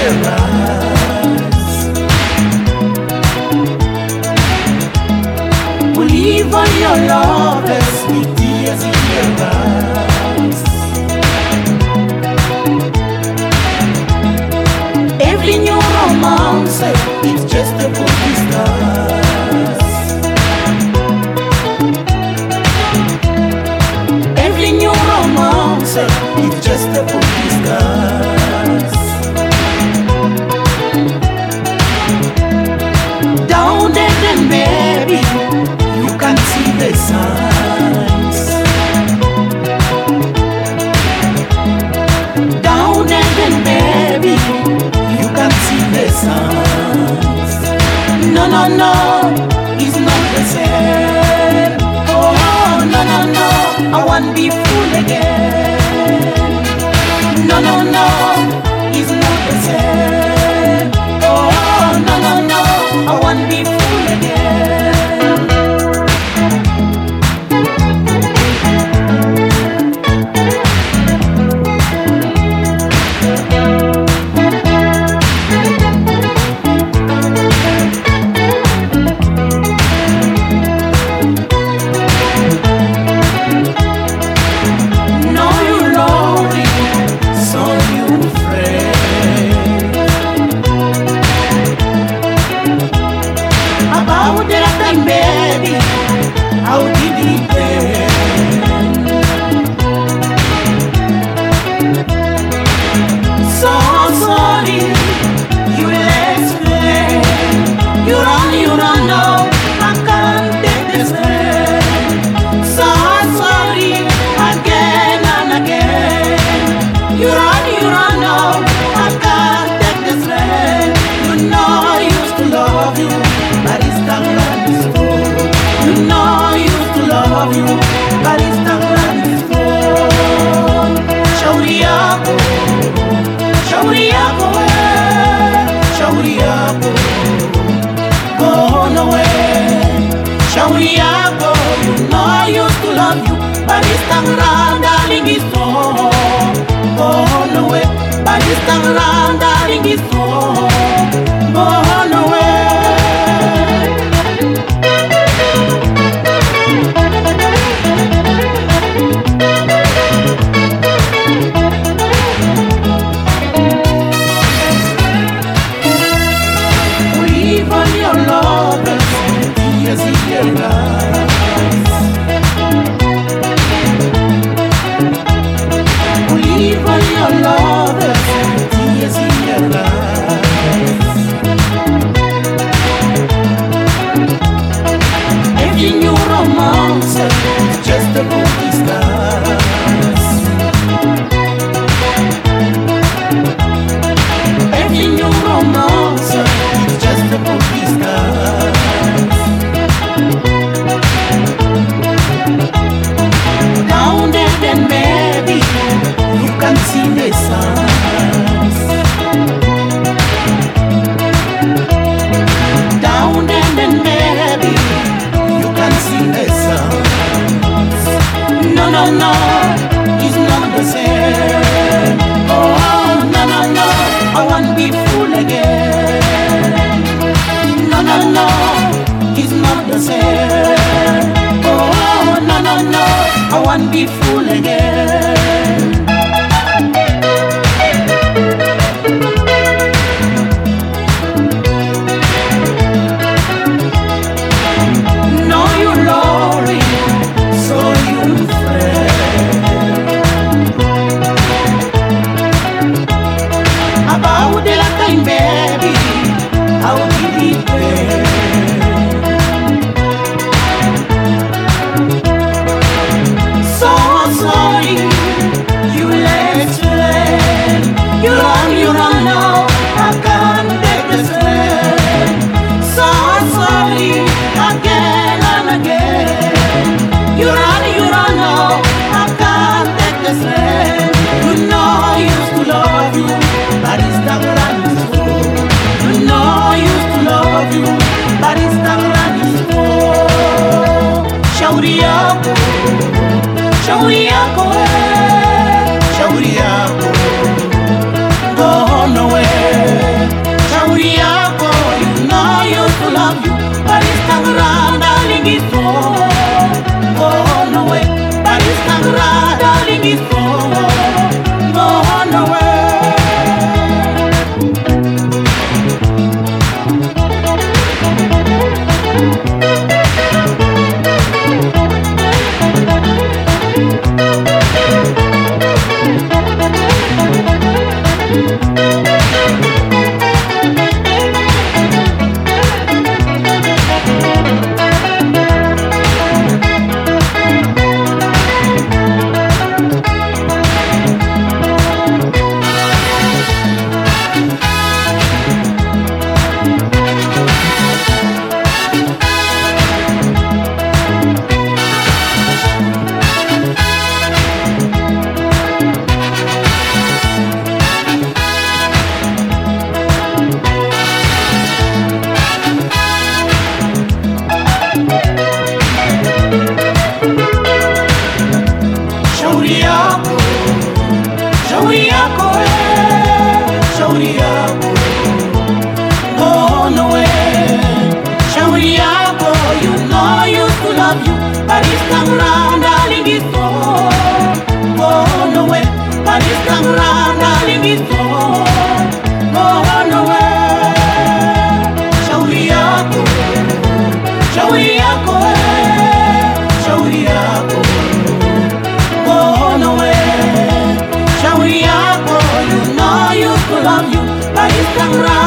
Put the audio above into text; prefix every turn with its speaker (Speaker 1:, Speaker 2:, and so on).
Speaker 1: your eyes. Believe on your lovers with tears in your eyes. Every new romance, it's just a book disguise. Every new romance, it's just a book disguise. Down there then baby, you can see the signs. Down there then baby, you can see the signs. No, no, no, it's not the same. Oh, no, no, no, I won't be fooled again. No, no, no, it's not the same. Oh, no, no, no, I won't be fooled again. Baby, how did it end? So sorry, you will explain. You don't know, I can't take this pain. So sorry, again and again. You don't know, I can't take this pain. You know I used to love you, but it's not like this. You know I used to love you, but it's not like before. Shauri yako, shauri yako, go on away. Shauri yako, you know I used to love you, but it's not around, darling, it's so. Go on away, but it's not around, darling, it's so. Go on away. Believe on your lovers, tears in your eyes. Every new romance is just a book disguise. Every new romance is just a book disguise. Down there then baby, you can see the signs. Down there then baby, you can see the signs. No, no, no, it's not the same. Oh, no, no, no, I won't be fooled again. No, no, no, it's not the same. Oh, no, no, no, I won't be fooled again. No, you're lonely, so you're afraid. yako, shauri yako, shauri yako, gone away. Shauri yako, you know you to love you, but it's come round, darling, it's gone away. But it's come round, darling, it's gone away. Shauri yako, shauri yako, shauri yako, gone away. Shauri yako, you know you to love you, but it's come round.